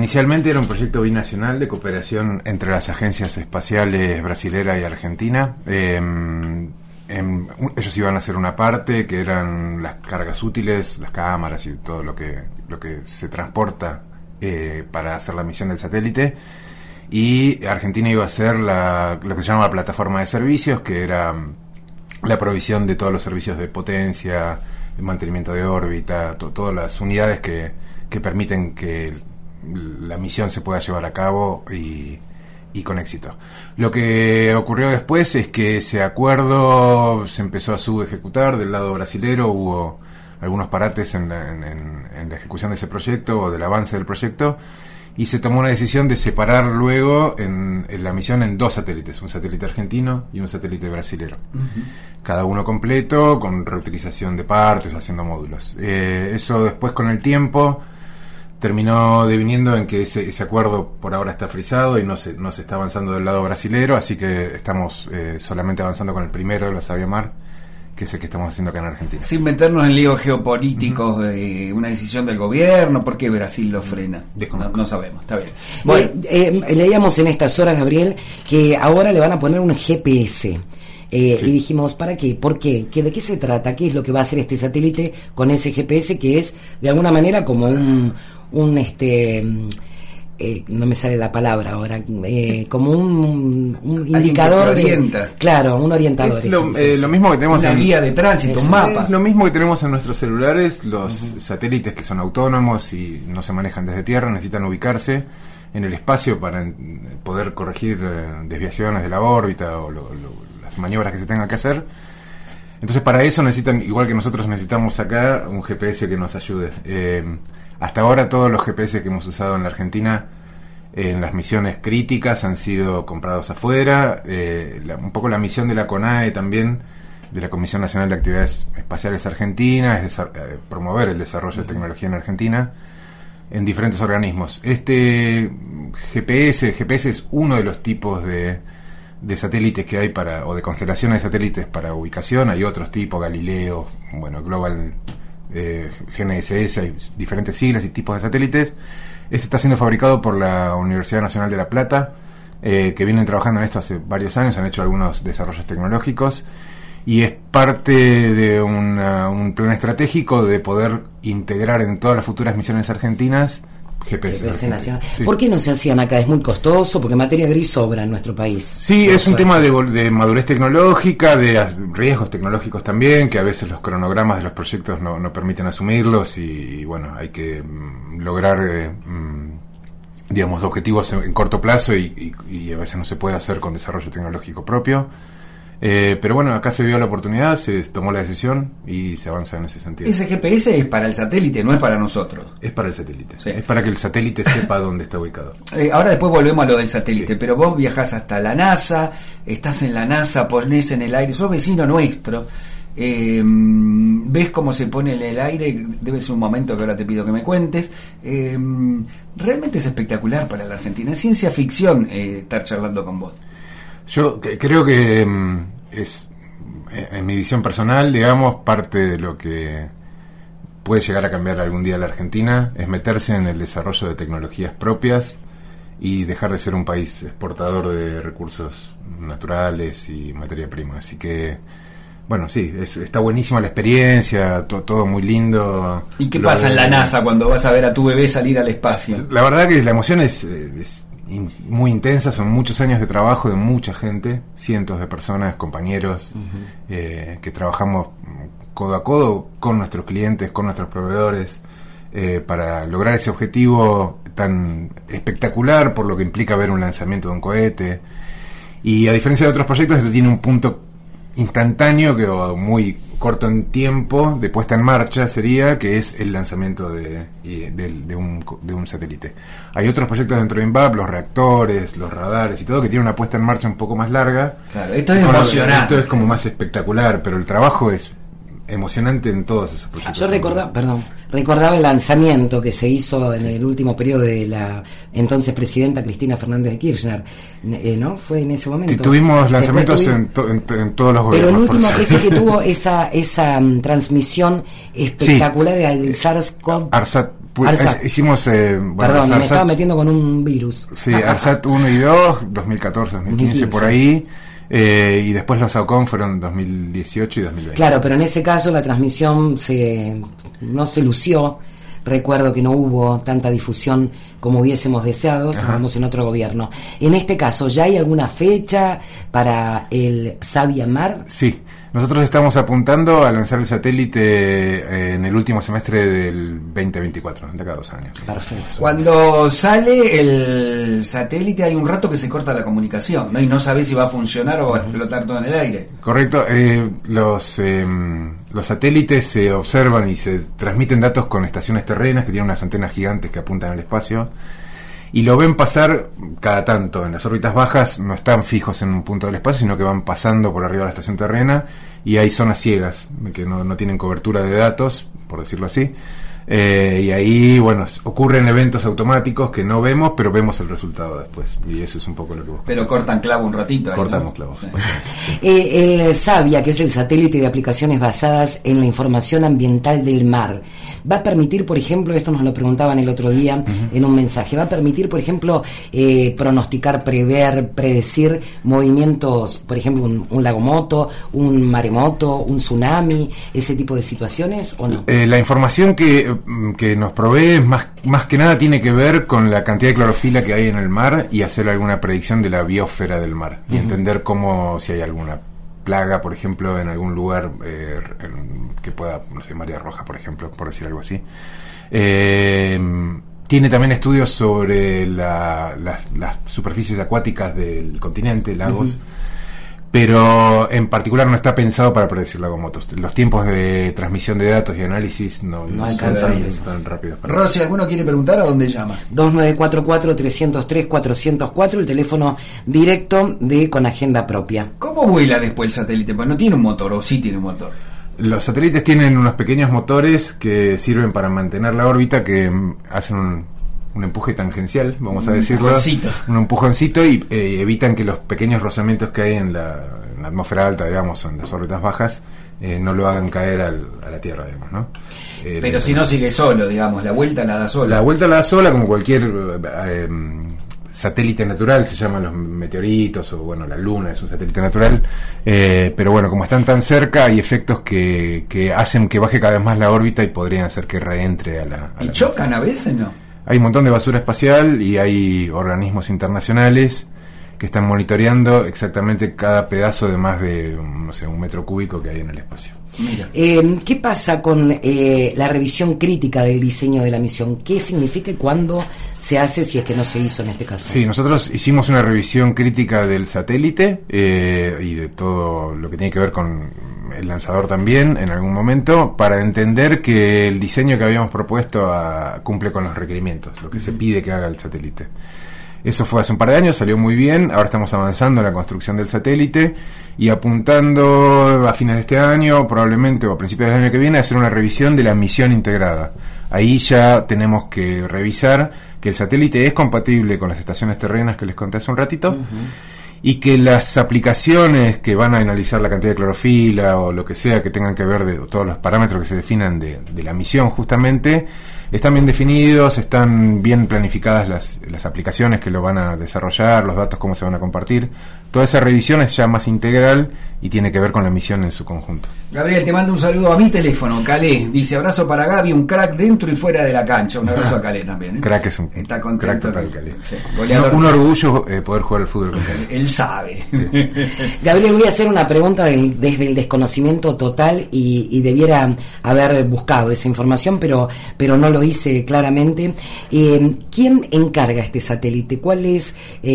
inicialmente era un proyecto binacional de cooperación entre las agencias espaciales brasilera y argentina. Ellos iban a hacer una parte que eran las cargas útiles, las cámaras y todo lo que se transporta para hacer la misión del satélite, y Argentina iba a hacer lo que se llama la plataforma de servicios, que era la provisión de todos los servicios de potencia, el mantenimiento de órbita, todas las unidades que permiten que la misión se pueda llevar a cabo y con éxito. Lo que ocurrió después es que ese acuerdo se empezó a subejecutar del lado brasilero. Hubo algunos parates en la ejecución de ese proyecto o del avance del proyecto, y se tomó una decisión de separar luego en la misión en 2 satélites, un satélite argentino y un satélite brasilero, cada uno completo, con reutilización de partes, haciendo módulos. Eso después, con el tiempo, terminó deviniendo en que ese acuerdo por ahora está frisado y no se está avanzando del lado brasilero, así que estamos solamente avanzando con el primero, los Aviamar, que es el que estamos haciendo acá en Argentina. Sin meternos en líos geopolíticos, una decisión del gobierno, ¿por qué Brasil lo frena? No sabemos, está bien. Bueno, leíamos en estas horas, Gabriel, que ahora le van a poner un GPS. Sí. Y dijimos, ¿para qué? ¿Por qué? ¿De qué se trata? ¿Qué es lo que va a hacer este satélite con ese GPS, que es de alguna manera como no me sale la palabra ahora, como un indicador orienta. Claro, un orientador. Es lo mismo que tenemos una guía de tránsito, un mapa. Es lo mismo que tenemos en nuestros celulares. Los satélites que son autónomos y no se manejan desde tierra necesitan ubicarse en el espacio para poder corregir desviaciones de la órbita o las maniobras que se tengan que hacer. Entonces, para eso necesitan, igual que nosotros necesitamos acá, un GPS que nos ayude. Hasta ahora todos los GPS que hemos usado en la Argentina en las misiones críticas han sido comprados afuera. Un poco la misión de la CONAE también, de la Comisión Nacional de Actividades Espaciales Argentina, es promover el desarrollo de tecnología en Argentina en diferentes organismos. Este GPS es uno de los tipos de satélites que hay o de constelaciones de satélites para ubicación. Hay otros tipos, Galileo, Global GNSS, hay diferentes siglas y tipos de satélites. Este está siendo fabricado por la Universidad Nacional de La Plata, que vienen trabajando en esto hace varios años, han hecho algunos desarrollos tecnológicos, y es parte de un plan estratégico de poder integrar en todas las futuras misiones argentinas GPS nacional. Sí. ¿Por qué no se hacían acá? ¿Es muy costoso? Porque materia gris sobra en nuestro país. Sí, es un tema de madurez tecnológica, de riesgos tecnológicos también, que a veces los cronogramas de los proyectos no permiten asumirlos, y bueno, hay que lograr digamos, objetivos en corto plazo, y a veces no se puede hacer con desarrollo tecnológico propio. Pero bueno, acá se vio la oportunidad, se tomó la decisión y se avanza en ese sentido. Ese GPS es para el satélite, no es para nosotros. Es para el satélite, sí. Es para que el satélite sepa dónde está ubicado. Ahora después volvemos a lo del satélite, sí. Pero vos viajás hasta la NASA, estás en la NASA, ponés en el aire, sos vecino nuestro, ves cómo se pone en el aire, debe ser un momento que ahora te pido que me cuentes. Realmente es espectacular para la Argentina, es ciencia ficción estar charlando con vos. Yo creo que es, en mi visión personal, digamos, parte de lo que puede llegar a cambiar algún día la Argentina es meterse en el desarrollo de tecnologías propias y dejar de ser un país exportador de recursos naturales y materia prima. Así que, bueno, sí, está buenísima la experiencia, todo muy lindo. ¿Y qué pasa en la NASA cuando vas a ver a tu bebé salir al espacio? La verdad que la emoción es muy intensa, son muchos años de trabajo de mucha gente, cientos de personas, compañeros, que trabajamos codo a codo con nuestros clientes, con nuestros proveedores, para lograr ese objetivo tan espectacular, por lo que implica ver un lanzamiento de un cohete. Y a diferencia de otros proyectos, esto tiene un punto instantáneo, que muy corto en tiempo de puesta en marcha sería, que es el lanzamiento de un satélite. Hay otros proyectos dentro de INVAP, los reactores, los radares y todo, que tienen una puesta en marcha un poco más larga. Claro, esto es emocionante. Esto es como más espectacular, pero el trabajo es emocionante en todos esos proyectos. Yo recordaba el lanzamiento que se hizo en el último periodo de la entonces presidenta Cristina Fernández de Kirchner, ¿no? Fue en ese momento. Tuvimos lanzamientos en todos los gobiernos. Pero el último, ese que tuvo esa transmisión espectacular, sí, del SARS-CoV. hicimos... Perdón, me estaba metiendo con un virus. Sí, ARSAT 1 y 2, 2014, 2015, por ahí. Y después los AUCOM fueron 2018 y 2020. Claro, pero en ese caso la transmisión no se lució. Recuerdo que no hubo tanta difusión como hubiésemos deseado, estábamos en otro gobierno. En este caso, ¿ya hay alguna fecha para el Savia Mar? Sí, nosotros estamos apuntando a lanzar el satélite en el último semestre del 2024, de acá a 2 años. Perfecto. Cuando sale el satélite hay un rato que se corta la comunicación, ¿no? Y no sabés si va a funcionar o va a explotar todo en el aire. Correcto. Los satélites se observan y se transmiten datos con estaciones terrenas que tienen unas antenas gigantes que apuntan al espacio y lo ven pasar cada tanto. En las órbitas bajas no están fijos en un punto del espacio, sino que van pasando por arriba de la estación terrena y hay zonas ciegas que no tienen cobertura de datos, por decirlo así. Y ahí, bueno, ocurren eventos automáticos que no vemos, pero vemos el resultado después. Y eso es un poco lo que buscamos. Pero cortan clavo un ratito. Cortamos clavos. Sí. El Savia, que es el satélite de aplicaciones basadas en la información ambiental del mar, va a permitir, por ejemplo, esto nos lo preguntaban el otro día en un mensaje, va a permitir, por ejemplo, pronosticar, prever, predecir movimientos, por ejemplo, un lagomoto, un maremoto, un tsunami, ese tipo de situaciones, ¿o no? La información que nos provee más que nada tiene que ver con la cantidad de clorofila que hay en el mar y hacer alguna predicción de la biosfera del mar y entender cómo, si hay alguna plaga, por ejemplo, en algún lugar que pueda, no sé, María Roja, por ejemplo, por decir algo así. Tiene también estudios sobre las superficies acuáticas del continente, lagos, pero en particular no está pensado para predecir lagomotos. Los tiempos de transmisión de datos y análisis no alcanzan tan rápidos. Rosy, ¿alguno quiere preguntar a dónde llama? 2944-303-404, el teléfono directo de Con Agenda Propia. ¿Cómo vuela después el satélite? Pues no tiene un motor, ¿o sí tiene un motor? Los satélites tienen unos pequeños motores que sirven para mantener la órbita, que hacen un empuje tangencial, vamos a decirlo, un empujoncito y evitan que los pequeños rozamientos que hay en la atmósfera alta, digamos, o en las órbitas bajas, no lo hagan caer a la Tierra, digamos, ¿no? Pero si no sigue solo, digamos, la vuelta la da sola. La vuelta la da sola, como cualquier satélite natural, se llaman los meteoritos, o bueno, la Luna es un satélite natural, pero bueno, como están tan cerca, hay efectos que hacen que baje cada vez más la órbita y podrían hacer que reentre a la ¿Y chocan a veces, no? Hay un montón de basura espacial y hay organismos internacionales que están monitoreando exactamente cada pedazo de más de, no sé, 1 metro cúbico que hay en el espacio. ¿Qué pasa con la revisión crítica del diseño de la misión? ¿Qué significa y cuándo se hace, si es que no se hizo en este caso? Sí, nosotros hicimos una revisión crítica del satélite y de todo lo que tiene que ver con el lanzador también en algún momento, para entender que el diseño que habíamos propuesto cumple con los requerimientos, lo que se pide que haga el satélite. Eso fue hace un par de años, salió muy bien. Ahora estamos avanzando en la construcción del satélite y apuntando a fines de este año, probablemente, o a principios del año que viene, a hacer una revisión de la misión integrada. Ahí ya tenemos que revisar que el satélite es compatible con las estaciones terrenas que les conté hace un ratito, y que las aplicaciones que van a analizar la cantidad de clorofila o lo que sea que tengan que ver de todos los parámetros que se definan de la misión, justamente están bien definidos, están bien planificadas las aplicaciones que lo van a desarrollar, los datos cómo se van a compartir. Toda esa revisión es ya más integral y tiene que ver con la misión en su conjunto. Gabriel, te mando un saludo a mi teléfono, Calé. Dice: abrazo para Gaby, un crack dentro y fuera de la cancha. Un abrazo a Calé también, ¿eh? Crack es un Está crack total, Calé. Sí, un orgullo poder jugar al fútbol con Calé. Él sabe. Sí. Gabriel, voy a hacer una pregunta desde el desconocimiento total y debiera haber buscado esa información, pero no lo hice claramente. ¿Quién encarga este satélite? ¿Cuál es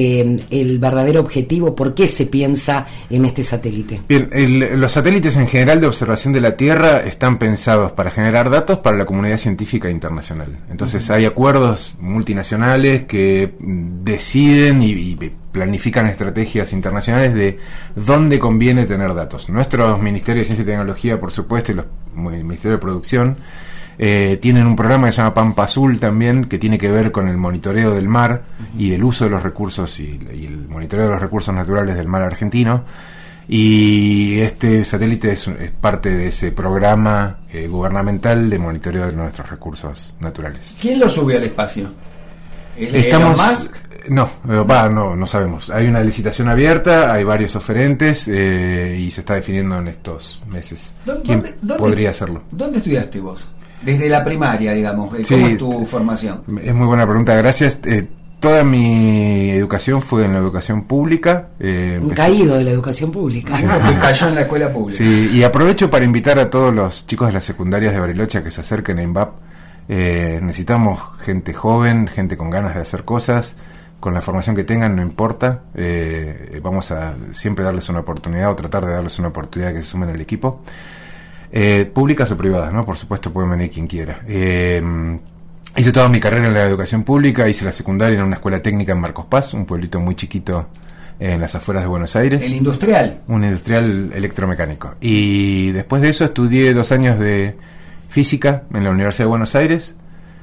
el verdadero objetivo? ¿Por qué se piensa en este satélite? Bien, los satélites en general de observación de la Tierra están pensados para generar datos para la comunidad científica internacional. Entonces hay acuerdos multinacionales que deciden y planifican estrategias internacionales de dónde conviene tener datos. Nuestros ministerios de Ciencia y Tecnología, por supuesto, y los ministerios de Producción tienen un programa que se llama Pampa Azul también, que tiene que ver con el monitoreo del mar y del uso de los recursos y el monitoreo de los recursos naturales del mar argentino. Y este satélite es parte de ese programa gubernamental de monitoreo de nuestros recursos naturales. ¿Quién lo subió al espacio? Estamos, Elon Musk? No sabemos. Hay una licitación abierta, hay varios oferentes y se está definiendo en estos meses quién podría hacerlo. ¿Dónde estudiaste vos? Desde la primaria, digamos. ¿Cómo es tu formación? Es muy buena pregunta, gracias. Toda mi educación fue en la educación pública. Un caído de la educación pública. Sí. Cayó en la escuela pública. Sí, y aprovecho para invitar a todos los chicos de las secundarias de Bariloche a que se acerquen a INVAP. Necesitamos gente joven, gente con ganas de hacer cosas, con la formación que tengan, no importa. Vamos a siempre darles una oportunidad o tratar de darles una oportunidad que se sumen al equipo. Públicas o privadas, ¿no? Por supuesto pueden venir quien quiera. Hice toda mi carrera en la educación pública, hice la secundaria en una escuela técnica en Marcos Paz, un pueblito muy chiquito en las afueras de Buenos Aires. ¿El industrial? Un industrial electromecánico. Y después de eso estudié 2 años de física en la Universidad de Buenos Aires.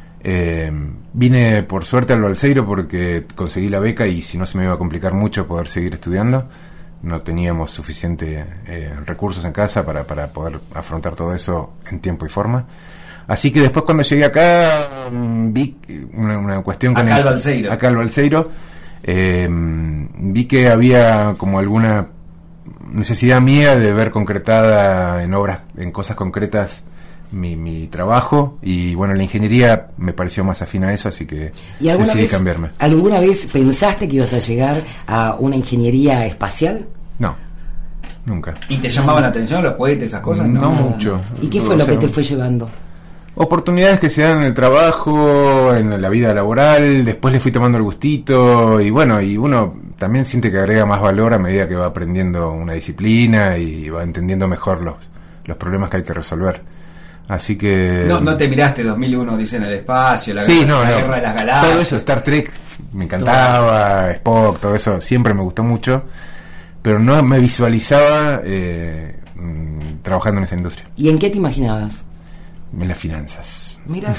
Vine por suerte al Balseiro porque conseguí la beca y si no se me iba a complicar mucho poder seguir estudiando. No teníamos suficiente recursos en casa para poder afrontar todo eso en tiempo y forma. Así que después cuando llegué acá vi una cuestión con acá al Balseiro, vi que había como alguna necesidad mía de ver concretada en obras, en cosas concretas mi trabajo, y bueno, la ingeniería me pareció más afín a eso, así que decidí cambiarme. ¿Alguna vez pensaste que ibas a llegar a una ingeniería espacial? No, nunca. ¿Y te llamaban la atención los cohetes, esas cosas? No mucho. ¿Y qué fue lo que te fue llevando? Oportunidades que se dan en el trabajo, en la vida laboral. Después le fui tomando el gustito y bueno, y uno también siente que agrega más valor a medida que va aprendiendo una disciplina y va entendiendo mejor los problemas que hay que resolver. Así que... No te miraste 2001, dicen el espacio, la guerra de las galaxias. Todo eso, Star Trek, me encantaba, Spock, todo eso, siempre me gustó mucho, pero no me visualizaba trabajando en esa industria. ¿Y en qué te imaginabas? En las finanzas. Mira.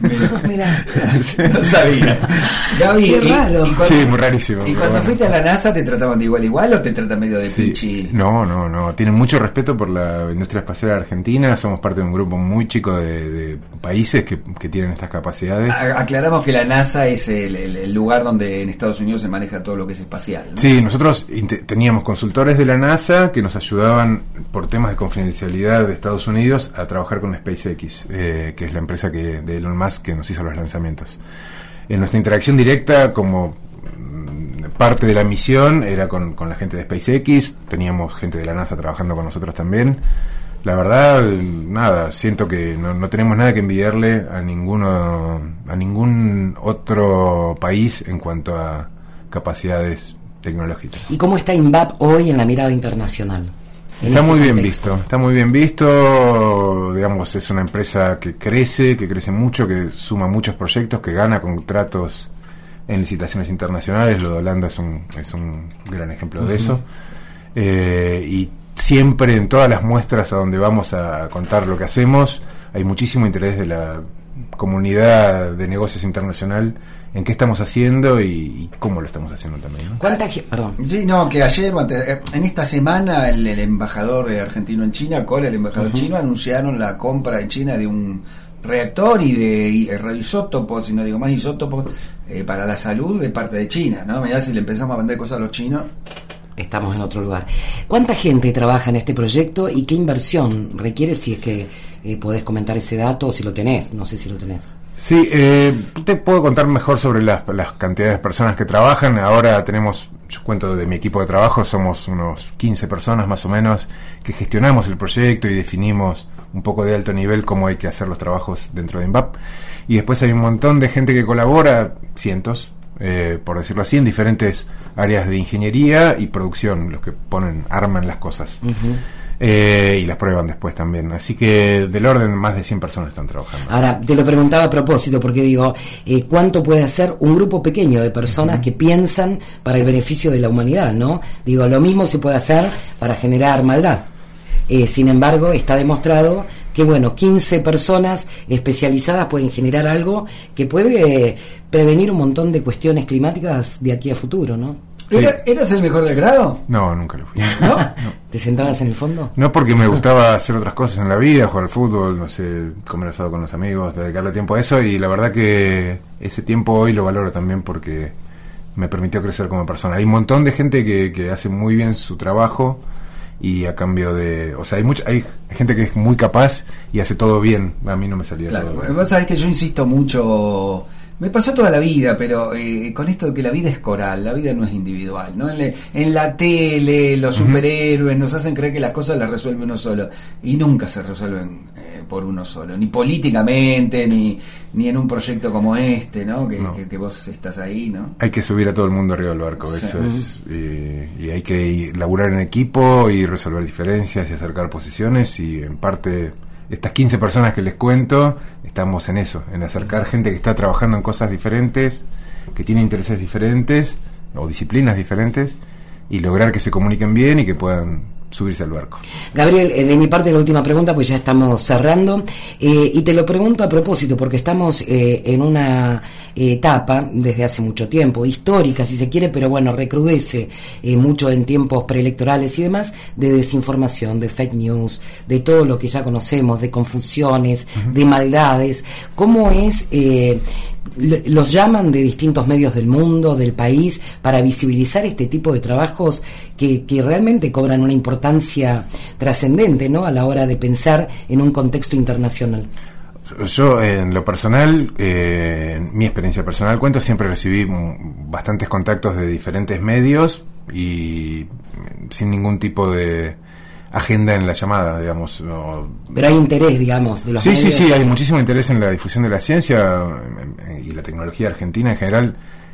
No sabía. Gaby, qué raro. Sí, muy rarísimo. ¿Y cuando fuiste a la NASA te trataban de igual o te tratan medio de pichi? No. Tienen mucho respeto por la industria espacial argentina. Somos parte de un grupo muy chico de países que tienen estas capacidades. Aclaramos que la NASA es el lugar donde en Estados Unidos se maneja todo lo que es espacial, ¿no? Sí, nosotros teníamos consultores de la NASA que nos ayudaban por temas de confidencialidad de Estados Unidos a trabajar con SpaceX, que es la empresa de Elon Musk que nos hizo los lanzamientos. En nuestra interacción directa como parte de la misión era con la gente de SpaceX, teníamos gente de la NASA trabajando con nosotros también. La verdad, nada, siento que no tenemos nada que envidiarle a ningún otro país en cuanto a capacidades tecnológicas. ¿Y cómo está INVAP hoy en la mirada internacional? Está muy bien visto, digamos, es una empresa que crece mucho, que suma muchos proyectos, que gana contratos en licitaciones internacionales. Lo de Holanda es un gran ejemplo de eso. Y siempre en todas las muestras a donde vamos a contar lo que hacemos, hay muchísimo interés de la comunidad de negocios internacional en qué estamos haciendo y cómo lo estamos haciendo también, ¿no? Perdón. Sí, que ayer, en esta semana, el embajador argentino en China, el embajador chino, anunciaron la compra en China de un reactor y de radioisótopos, si no digo más isótopos, para la salud de parte de China, ¿no? Mirá, si le empezamos a vender cosas a los chinos, estamos en otro lugar. ¿Cuánta gente trabaja en este proyecto y qué inversión requiere, si es que podés comentar ese dato o si lo tenés? No sé si lo tenés. Sí, te puedo contar mejor sobre las cantidades de personas que trabajan. Ahora tenemos, yo cuento de mi equipo de trabajo, somos unos 15 personas más o menos que gestionamos el proyecto y definimos un poco de alto nivel cómo hay que hacer los trabajos dentro de INVAP. Y después hay un montón de gente que colabora, cientos, por decirlo así, en diferentes áreas de ingeniería y producción, los que arman las cosas. Y las prueban después también. Así que del orden más de 100 personas están trabajando. Ahora, te lo preguntaba a propósito, porque digo, ¿cuánto puede hacer un grupo pequeño de personas que piensan para el beneficio de la humanidad, ¿no? Digo, lo mismo se puede hacer para generar maldad. Sin embargo, está demostrado que, 15 personas especializadas pueden generar algo que puede prevenir un montón de cuestiones climáticas de aquí a futuro, ¿no? ¿Eras el mejor del grado? No, nunca lo fui. ¿No? ¿Te sentabas en el fondo? No, porque me gustaba hacer otras cosas en la vida, jugar al fútbol, no sé, comer asado con los amigos, dedicarle tiempo a eso, y la verdad que ese tiempo hoy lo valoro también porque me permitió crecer como persona. Hay un montón de gente que hace muy bien su trabajo y a cambio de... O sea, hay gente que es muy capaz y hace todo bien. A mí no me salía Claro, todo bien. vos sabés que yo insisto mucho... Me pasó toda la vida, pero con esto de que la vida es coral, la vida no es individual, ¿no? En la tele, los superhéroes nos hacen creer que las cosas las resuelve uno solo, y nunca se resuelven por uno solo, ni políticamente, ni en un proyecto como este, ¿no? Que vos estás ahí, ¿no? Hay que subir a todo el mundo arriba del barco, Sí. eso es, y hay que laburar en equipo y resolver diferencias y acercar posiciones, y en parte... Estas 15 personas que les cuento, estamos en eso, en acercar gente que está trabajando en cosas diferentes, que tiene intereses diferentes o disciplinas diferentes, y lograr que se comuniquen bien y que puedan subirse al barco. Gabriel, de mi parte la última pregunta, pues ya estamos cerrando, y te lo pregunto a propósito porque estamos en una etapa desde hace mucho tiempo, histórica si se quiere, pero bueno, recrudece mucho en tiempos preelectorales y demás, de desinformación, de fake news, de todo lo que ya conocemos, de confusiones, de maldades. ¿Cómo es? Los llaman de distintos medios del mundo, del país, para visibilizar este tipo de trabajos que realmente cobran una importancia trascendente, ¿no?, a la hora de pensar en un contexto internacional. Yo, en lo personal, en mi experiencia personal, cuento, siempre recibí bastantes contactos de diferentes medios y sin ningún tipo de agenda en la llamada, digamos. Pero hay interés, digamos, de los medios. Sí, hay muchísimo interés en la difusión de la ciencia y la tecnología argentina en general.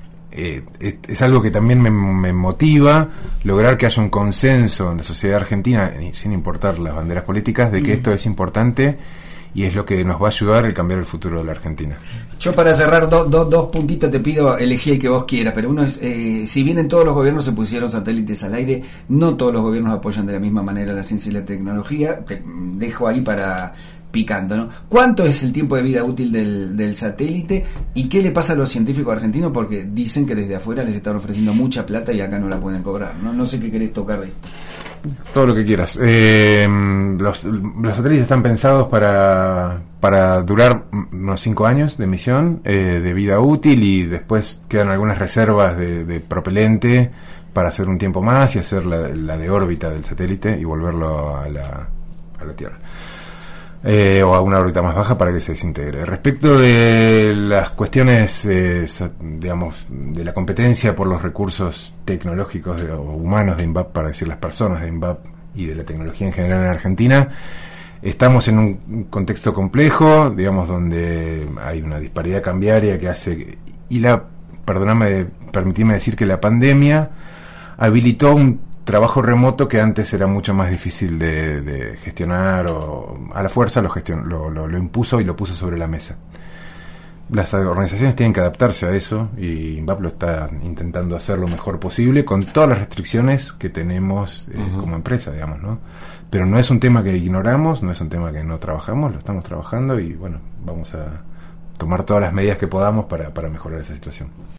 Es algo que también me motiva, lograr que haya un consenso en la sociedad argentina, sin importar las banderas políticas, de que esto es importante y es lo que nos va a ayudar a cambiar el futuro de la Argentina. Yo, para cerrar, dos puntitos, te pido, elegí el que vos quieras, pero uno es, si bien en todos los gobiernos se pusieron satélites al aire, no todos los gobiernos apoyan de la misma manera la ciencia y la tecnología. Te dejo ahí para picando, ¿no? ¿Cuánto es el tiempo de vida útil del satélite y qué le pasa a los científicos argentinos? Porque dicen que desde afuera les están ofreciendo mucha plata y acá no la pueden cobrar, ¿no? No sé qué querés tocar de esto. Todo lo que quieras. Los satélites están pensados para durar unos 5 años de misión, de vida útil, y después quedan algunas reservas de propelente para hacer un tiempo más y hacer la de órbita del satélite y volverlo a la Tierra. O a una órbita más baja para que se desintegre. Respecto de las cuestiones, digamos, de la competencia por los recursos tecnológicos o humanos de INVAP, para decir las personas de INVAP, y de la tecnología en general en Argentina, estamos en un contexto complejo, digamos, donde hay una disparidad cambiaria que hace... permitime decir que la pandemia habilitó un trabajo remoto que antes era mucho más difícil de gestionar, o a la fuerza lo impuso y lo puso sobre la mesa. Las organizaciones tienen que adaptarse a eso, y INVAP lo está intentando hacer lo mejor posible con todas las restricciones que tenemos como empresa, digamos, ¿no? Pero no es un tema que ignoramos, no es un tema que no trabajamos, lo estamos trabajando, y bueno, vamos a tomar todas las medidas que podamos para mejorar esa situación.